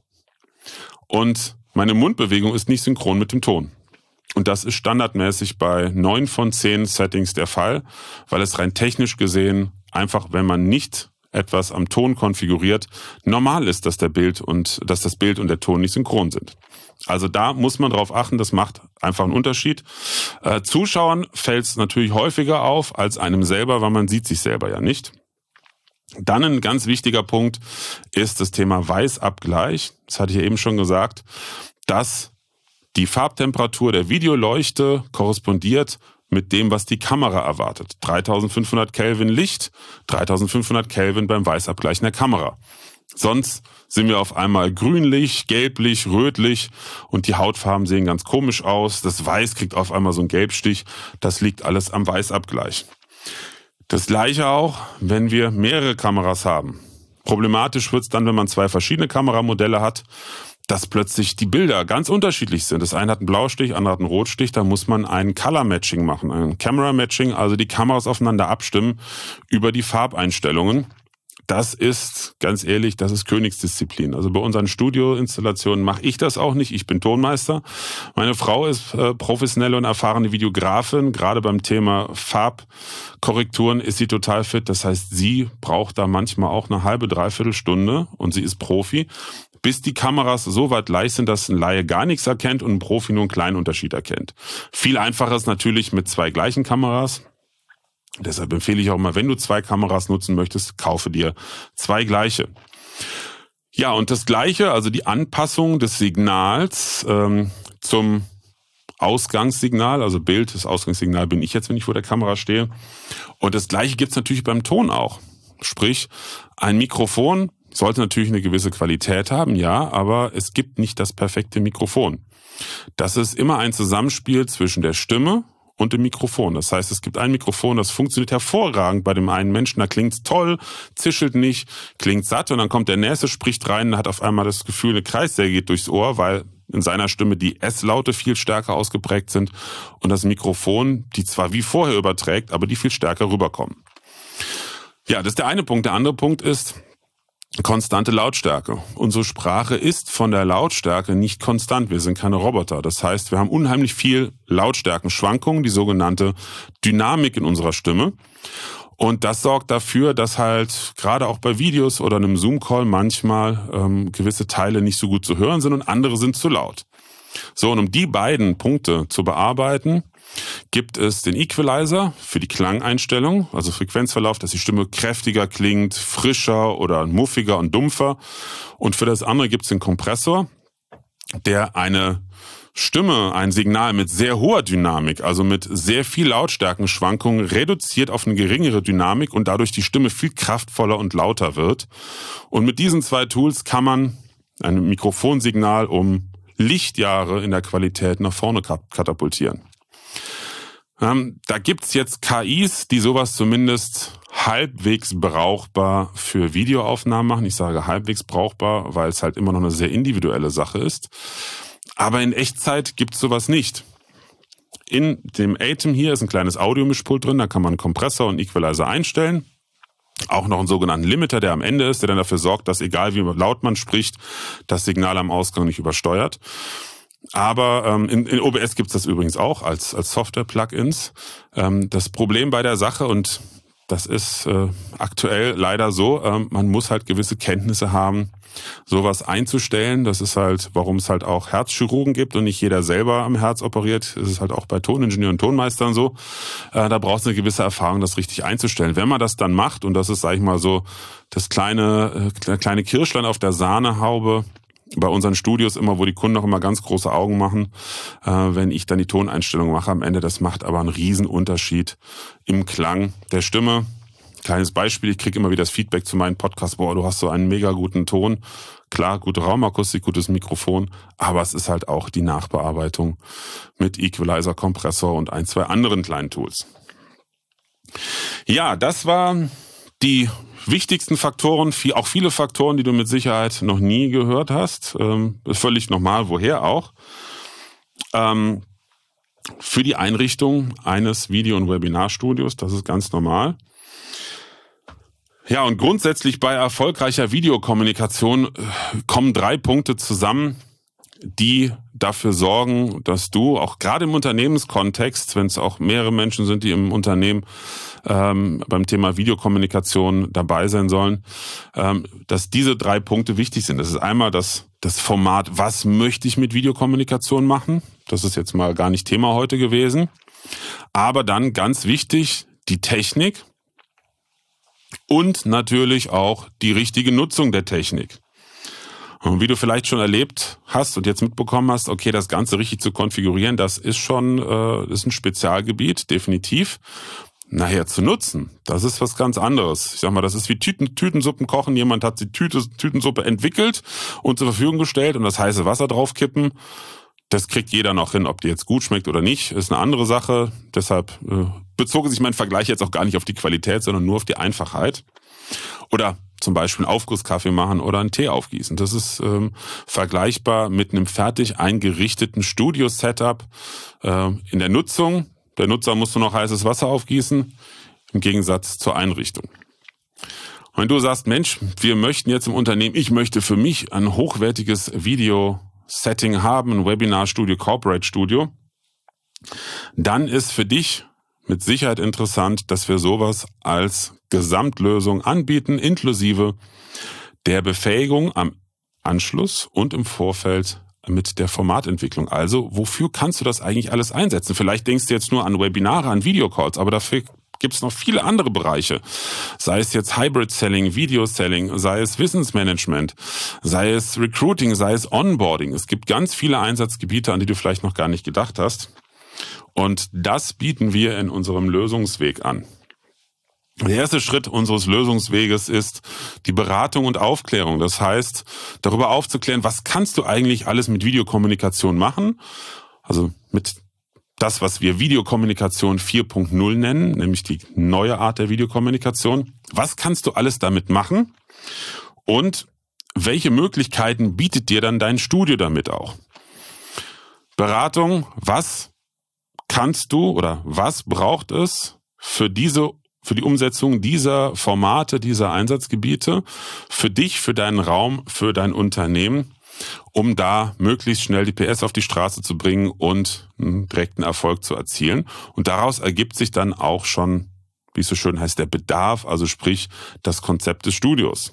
und meine Mundbewegung ist nicht synchron mit dem Ton. Und das ist standardmäßig bei neun von zehn Settings der Fall, weil es rein technisch gesehen einfach, wenn man nicht etwas am Ton konfiguriert, normal ist, dass der Bild und dass das Bild und der Ton nicht synchron sind. Also da muss man drauf achten, das macht einfach einen Unterschied. Äh, Zuschauern fällt es natürlich häufiger auf als einem selber, weil man sieht sich selber ja nicht. Dann ein ganz wichtiger Punkt ist das Thema Weißabgleich. Das hatte ich ja eben schon gesagt, dass die Farbtemperatur der Videoleuchte korrespondiert mit dem, was die Kamera erwartet. dreitausendfünfhundert Kelvin Licht, dreitausendfünfhundert Kelvin beim Weißabgleich in der Kamera. Sonst sind wir auf einmal grünlich, gelblich, rötlich und die Hautfarben sehen ganz komisch aus. Das Weiß kriegt auf einmal so einen Gelbstich. Das liegt alles am Weißabgleich. Das Gleiche auch, wenn wir mehrere Kameras haben. Problematisch wird es dann, wenn man zwei verschiedene Kameramodelle hat, dass plötzlich die Bilder ganz unterschiedlich sind. Das eine hat einen Blaustich, andere hat einen Rotstich. Da muss man ein Color Matching machen, ein Camera Matching, also die Kameras aufeinander abstimmen über die Farbeinstellungen. das ist, ganz ehrlich, das ist Königsdisziplin. Also bei unseren Studioinstallationen mache ich das auch nicht. Ich bin Tonmeister. Meine Frau ist äh, professionelle und erfahrene Videografin. Gerade beim Thema Farbkorrekturen ist sie total fit. Das heißt, sie braucht da manchmal auch eine halbe, dreiviertel Stunde und sie ist Profi, bis die Kameras so weit leicht sind, dass ein Laie gar nichts erkennt und ein Profi nur einen kleinen Unterschied erkennt. Viel einfacher ist natürlich mit zwei gleichen Kameras. Deshalb empfehle ich auch immer, wenn du zwei Kameras nutzen möchtest, kaufe dir zwei gleiche. Ja, und das Gleiche, also die Anpassung des Signals ähm, zum Ausgangssignal, also Bild, das Ausgangssignal bin ich jetzt, wenn ich vor der Kamera stehe. Und das Gleiche gibt's natürlich beim Ton auch. Sprich, ein Mikrofon sollte natürlich eine gewisse Qualität haben, ja, aber es gibt nicht das perfekte Mikrofon. Das ist immer ein Zusammenspiel zwischen der Stimme und dem Mikrofon. Das heißt, es gibt ein Mikrofon, das funktioniert hervorragend bei dem einen Menschen, da klingt's toll, zischelt nicht, klingt satt und dann kommt der Nächste, spricht rein und hat auf einmal das Gefühl, eine Kreissäge geht durchs Ohr, weil in seiner Stimme die S-Laute viel stärker ausgeprägt sind und das Mikrofon, die zwar wie vorher überträgt, aber die viel stärker rüberkommen. Ja, das ist der eine Punkt. Der andere Punkt ist konstante Lautstärke. Unsere Sprache ist von der Lautstärke nicht konstant. Wir sind keine Roboter. Das heißt, wir haben unheimlich viel Lautstärkenschwankungen, die sogenannte Dynamik in unserer Stimme. Und das sorgt dafür, dass halt gerade auch bei Videos oder einem Zoom-Call manchmal ähm, gewisse Teile nicht so gut zu hören sind und andere sind zu laut. So, und um die beiden Punkte zu bearbeiten, gibt es den Equalizer für die Klangeinstellung, also Frequenzverlauf, dass die Stimme kräftiger klingt, frischer oder muffiger und dumpfer. Und für das andere gibt es den Kompressor, der eine Stimme, ein Signal mit sehr hoher Dynamik, also mit sehr viel Lautstärkenschwankungen, reduziert auf eine geringere Dynamik und dadurch die Stimme viel kraftvoller und lauter wird. Und mit diesen zwei Tools kann man ein Mikrofonsignal um Lichtjahre in der Qualität nach vorne katapultieren. Ähm, da gibt's jetzt K Is, die sowas zumindest halbwegs brauchbar für Videoaufnahmen machen. Ich sage halbwegs brauchbar, weil es halt immer noch eine sehr individuelle Sache ist. Aber in Echtzeit gibt's sowas nicht. In dem Atem hier ist ein kleines Audiomischpult drin, da kann man einen Kompressor und Equalizer einstellen. Auch noch einen sogenannten Limiter, der am Ende ist, der dann dafür sorgt, dass egal wie laut man spricht, das Signal am Ausgang nicht übersteuert. Aber ähm, in, in O B S gibt's das übrigens auch als, als Software-Plugins. Ähm, das Problem bei der Sache, und das ist äh, aktuell leider so, ähm, man muss halt gewisse Kenntnisse haben, sowas einzustellen. Das ist halt, warum es halt auch Herzchirurgen gibt und nicht jeder selber am Herz operiert. Das ist halt auch bei Toningenieuren und Tonmeistern so. Äh, da braucht es eine gewisse Erfahrung, das richtig einzustellen. Wenn man das dann macht, und das ist, sag ich mal so, das kleine, äh, kleine Kirschlein auf der Sahnehaube, bei unseren Studios immer, wo die Kunden auch immer ganz große Augen machen, äh, wenn ich dann die Toneinstellung mache am Ende. Das macht aber einen riesen Unterschied im Klang der Stimme. Kleines Beispiel, ich kriege immer wieder das Feedback zu meinen Podcasts, boah, du hast so einen mega guten Ton. Klar, gute Raumakustik, gutes Mikrofon, aber es ist halt auch die Nachbearbeitung mit Equalizer, Kompressor und ein, zwei anderen kleinen Tools. Ja, das war die wichtigsten Faktoren, auch viele Faktoren, die du mit Sicherheit noch nie gehört hast. Ähm, ist völlig normal, woher auch. Ähm, für die Einrichtung eines Video- und Webinarstudios, das ist ganz normal. Ja, und grundsätzlich bei erfolgreicher Videokommunikation kommen drei Punkte zusammen, die dafür sorgen, dass du auch gerade im Unternehmenskontext, wenn es auch mehrere Menschen sind, die im Unternehmen ähm, beim Thema Videokommunikation dabei sein sollen, ähm, dass diese drei Punkte wichtig sind. Das ist einmal das, das Format, was möchte ich mit Videokommunikation machen? Das ist jetzt mal gar nicht Thema heute gewesen. Aber dann ganz wichtig, die Technik und natürlich auch die richtige Nutzung der Technik. Und wie du vielleicht schon erlebt hast und jetzt mitbekommen hast, okay, das Ganze richtig zu konfigurieren, das ist schon äh, ist ein Spezialgebiet, definitiv. Nachher zu nutzen, das ist was ganz anderes. Ich sag mal, das ist wie Tüten, Tütensuppen kochen. Jemand hat die Tüte, Tütensuppe entwickelt und zur Verfügung gestellt und das heiße Wasser draufkippen. Das kriegt jeder noch hin, ob die jetzt gut schmeckt oder nicht, ist eine andere Sache. Deshalb äh, bezog sich mein Vergleich jetzt auch gar nicht auf die Qualität, sondern nur auf die Einfachheit. Oder zum Beispiel einen Aufgusskaffee machen oder einen Tee aufgießen. Das ist ähm, vergleichbar mit einem fertig eingerichteten Studio-Setup äh, in der Nutzung. Der Nutzer muss nur noch heißes Wasser aufgießen, im Gegensatz zur Einrichtung. wenn du sagst, Mensch, wir möchten jetzt im Unternehmen, ich möchte für mich ein hochwertiges Video-Setting haben, ein Webinar-Studio, Corporate-Studio, dann ist für dich mit Sicherheit interessant, dass wir sowas als Gesamtlösung anbieten, inklusive der Befähigung am Anschluss und im Vorfeld mit der Formatentwicklung. Also, wofür kannst du das eigentlich alles einsetzen? Vielleicht denkst du jetzt nur an Webinare, an Videocalls, aber dafür gibt es noch viele andere Bereiche. Sei es jetzt Hybrid Selling, Video Selling, sei es Wissensmanagement, sei es Recruiting, sei es Onboarding. Es gibt ganz viele Einsatzgebiete, an die du vielleicht noch gar nicht gedacht hast. Und das bieten wir in unserem Lösungsweg an. Der erste Schritt unseres Lösungsweges ist die Beratung und Aufklärung. Das heißt, darüber aufzuklären, was kannst du eigentlich alles mit Videokommunikation machen? Also mit das, was wir Videokommunikation vier Punkt null nennen, nämlich die neue Art der Videokommunikation. Was kannst du alles damit machen? Und welche Möglichkeiten bietet dir dann dein Studio damit auch? Beratung, was kannst du oder was braucht es für diese für die Umsetzung dieser Formate, dieser Einsatzgebiete, für dich, für deinen Raum, für dein Unternehmen, um da möglichst schnell die P S auf die Straße zu bringen und einen direkten Erfolg zu erzielen. Und daraus ergibt sich dann auch schon, wie es so schön heißt, der Bedarf, also sprich das Konzept des Studios.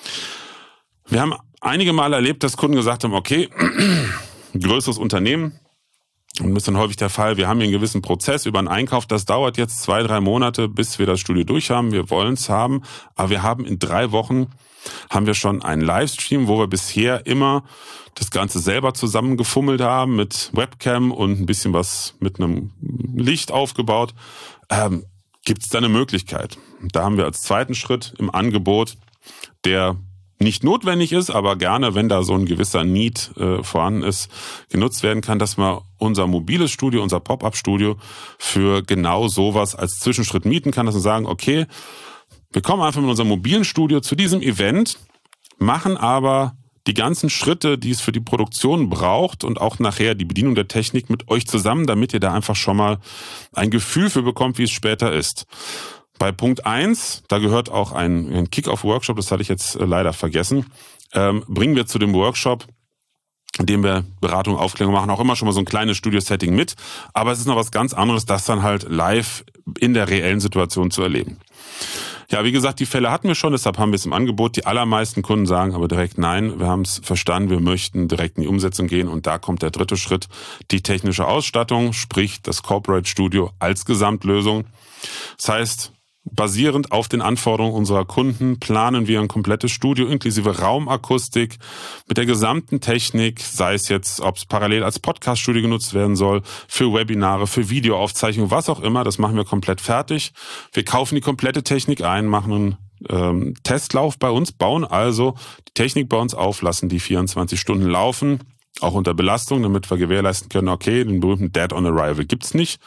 Wir haben einige Male erlebt, dass Kunden gesagt haben, okay, größeres Unternehmen, und das ist dann häufig der Fall, wir haben hier einen gewissen Prozess über einen Einkauf, das dauert jetzt zwei, drei Monate, bis wir das Studio durch haben, wir wollen es haben, aber wir haben in drei Wochen, haben wir schon einen Livestream, wo wir bisher immer das Ganze selber zusammengefummelt haben mit Webcam und ein bisschen was mit einem Licht aufgebaut. Ähm, gibt es da eine Möglichkeit? Da haben wir als zweiten Schritt im Angebot, der nicht notwendig ist, aber gerne, wenn da so ein gewisser Need äh, vorhanden ist, genutzt werden kann, dass man unser mobiles Studio, unser Pop-up-Studio für genau sowas als Zwischenschritt mieten kann, dass wir sagen, okay, wir kommen einfach mit unserem mobilen Studio zu diesem Event, machen aber die ganzen Schritte, die es für die Produktion braucht und auch nachher die Bedienung der Technik mit euch zusammen, damit ihr da einfach schon mal ein Gefühl für bekommt, wie es später ist. Bei Punkt eins, da gehört auch ein, ein Kick-Off-Workshop, das hatte ich jetzt äh, leider vergessen, ähm, bringen wir zu dem Workshop, in dem wir Beratung, Aufklärung machen, auch immer schon mal so ein kleines Studio-Setting mit. Aber es ist noch was ganz anderes, das dann halt live in der reellen Situation zu erleben. Ja, wie gesagt, die Fälle hatten wir schon, deshalb haben wir es im Angebot. Die allermeisten Kunden sagen aber direkt nein, wir haben es verstanden, wir möchten direkt in die Umsetzung gehen. Und da kommt der dritte Schritt, die technische Ausstattung, sprich das Corporate Studio als Gesamtlösung. Das heißt, basierend auf den Anforderungen unserer Kunden planen wir ein komplettes Studio inklusive Raumakustik mit der gesamten Technik, sei es jetzt, ob es parallel als Podcast-Studio genutzt werden soll, für Webinare, für Videoaufzeichnungen, was auch immer, das machen wir komplett fertig. Wir kaufen die komplette Technik ein, machen einen ähm, Testlauf bei uns, bauen also die Technik bei uns auf, lassen die vierundzwanzig Stunden laufen, auch unter Belastung, damit wir gewährleisten können, okay, den berühmten Dead on Arrival gibt's nicht.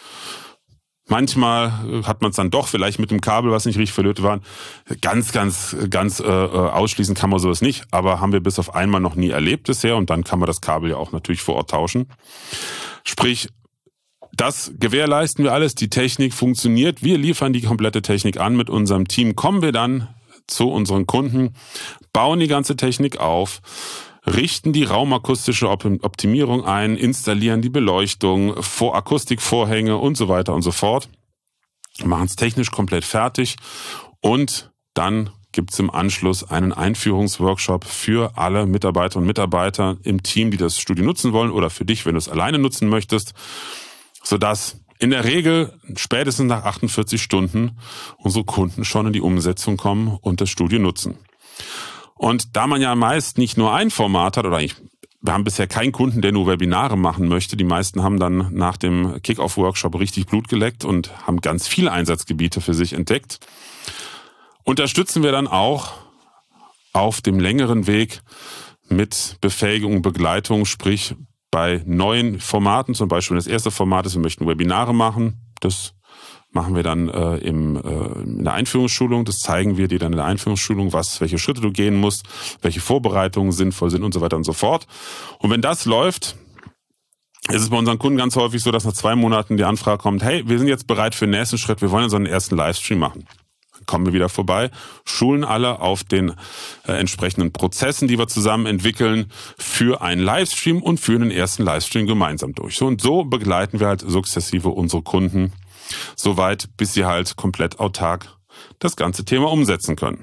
Manchmal hat man es dann doch vielleicht mit dem Kabel, was nicht richtig verlötet war. Ganz, ganz, ganz äh, ausschließen kann man sowas nicht, aber haben wir bis auf einmal noch nie erlebt bisher und dann kann man das Kabel ja auch natürlich vor Ort tauschen. Sprich, das gewährleisten wir alles, die Technik funktioniert, wir liefern die komplette Technik an mit unserem Team, kommen wir dann zu unseren Kunden, bauen die ganze Technik auf, richten die raumakustische Optimierung ein, installieren die Beleuchtung, Vor Akustikvorhänge und so weiter und so fort, machen es technisch komplett fertig und dann gibt es im Anschluss einen Einführungsworkshop für alle Mitarbeiter und Mitarbeiter im Team, die das Studio nutzen wollen oder für dich, wenn du es alleine nutzen möchtest, sodass in der Regel spätestens nach achtundvierzig Stunden unsere Kunden schon in die Umsetzung kommen und das Studio nutzen. Und da man ja meist nicht nur ein Format hat, oder eigentlich, wir haben bisher keinen Kunden, der nur Webinare machen möchte. Die meisten haben dann nach dem Kick-Off-Workshop richtig Blut geleckt und haben ganz viele Einsatzgebiete für sich entdeckt. Unterstützen wir dann auch auf dem längeren Weg mit Befähigung und Begleitung, sprich bei neuen Formaten, zum Beispiel das erste Format ist, wir möchten Webinare machen, das machen wir dann äh, im, äh, in der Einführungsschulung. Das zeigen wir dir dann in der Einführungsschulung, was, welche Schritte du gehen musst, welche Vorbereitungen sinnvoll sind und so weiter und so fort. Und wenn das läuft, ist es bei unseren Kunden ganz häufig so, dass nach zwei Monaten die Anfrage kommt, hey, wir sind jetzt bereit für den nächsten Schritt, wir wollen so einen ersten Livestream machen. Dann kommen wir wieder vorbei, schulen alle auf den äh, entsprechenden Prozessen, die wir zusammen entwickeln, für einen Livestream und führen den ersten Livestream gemeinsam durch. So und so begleiten wir halt sukzessive unsere Kunden so weit, bis sie halt komplett autark das ganze Thema umsetzen können.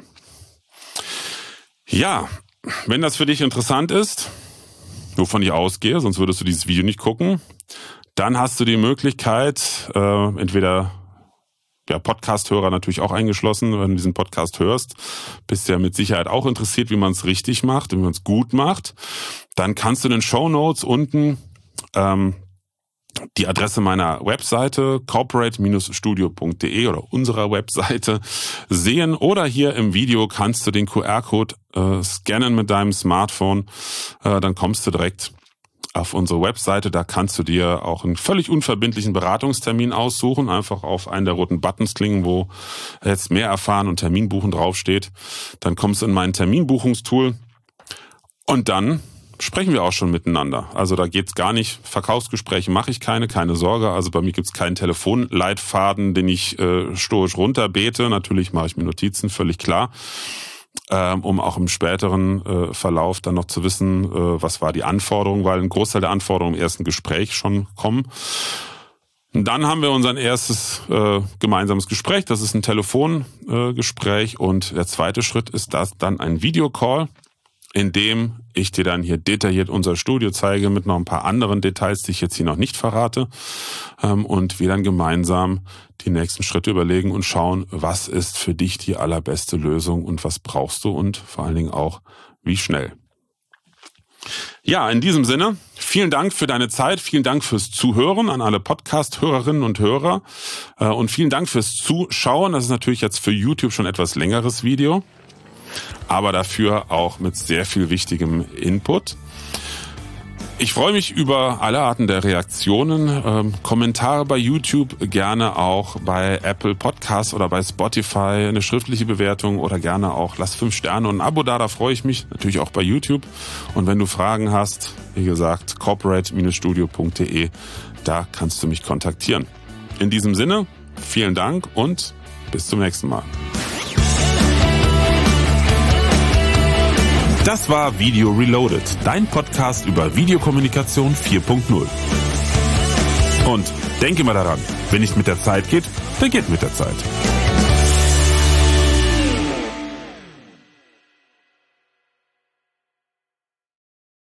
Ja, wenn das für dich interessant ist, wovon ich ausgehe, sonst würdest du dieses Video nicht gucken, dann hast du die Möglichkeit, äh, entweder ja, Podcast-Hörer natürlich auch eingeschlossen, wenn du diesen Podcast hörst, bist du ja mit Sicherheit auch interessiert, wie man es richtig macht und wie man es gut macht. Dann kannst du in den Shownotes unten ähm, die Adresse meiner Webseite corporate Bindestrich studio Punkt de oder unserer Webseite sehen, oder hier im Video kannst du den Q R-Code äh, scannen mit deinem Smartphone, äh, dann kommst du direkt auf unsere Webseite. Da kannst du dir auch einen völlig unverbindlichen Beratungstermin aussuchen, einfach auf einen der roten Buttons klicken, wo jetzt mehr erfahren und Termin buchen draufsteht. Dann kommst du in mein Terminbuchungstool und dann sprechen wir auch schon miteinander. Also da geht's gar nicht, Verkaufsgespräche mache ich keine, keine Sorge. Also bei mir gibt's keinen Telefonleitfaden, den ich äh, stoisch runterbete. Natürlich mache ich mir Notizen, völlig klar, ähm, um auch im späteren äh, Verlauf dann noch zu wissen, äh, was war die Anforderung, weil ein Großteil der Anforderungen im ersten Gespräch schon kommen. Und dann haben wir unser erstes äh, gemeinsames Gespräch. Das ist ein Telefongespräch äh, und der zweite Schritt ist das dann ein Videocall, in dem ich dir dann hier detailliert unser Studio zeige mit noch ein paar anderen Details, die ich jetzt hier noch nicht verrate, und wir dann gemeinsam die nächsten Schritte überlegen und schauen, was ist für dich die allerbeste Lösung und was brauchst du und vor allen Dingen auch, wie schnell. Ja, in diesem Sinne, vielen Dank für deine Zeit, vielen Dank fürs Zuhören an alle Podcast-Hörerinnen und Hörer und vielen Dank fürs Zuschauen. Das ist natürlich jetzt für YouTube schon etwas längeres Video, aber dafür auch mit sehr viel wichtigem Input. Ich freue mich über alle Arten der Reaktionen, ähm, Kommentare bei YouTube, gerne auch bei Apple Podcasts oder bei Spotify, eine schriftliche Bewertung oder gerne auch lass fünf Sterne und ein Abo da, da freue ich mich, natürlich auch bei YouTube. Und wenn du Fragen hast, wie gesagt, corporate Bindestrich studio Punkt de, da kannst du mich kontaktieren. In diesem Sinne, vielen Dank und bis zum nächsten Mal. Das war Video Reloaded, dein Podcast über Videokommunikation vier Punkt null. Und denke mal daran, wenn nicht mit der Zeit geht, dann geht mit der Zeit.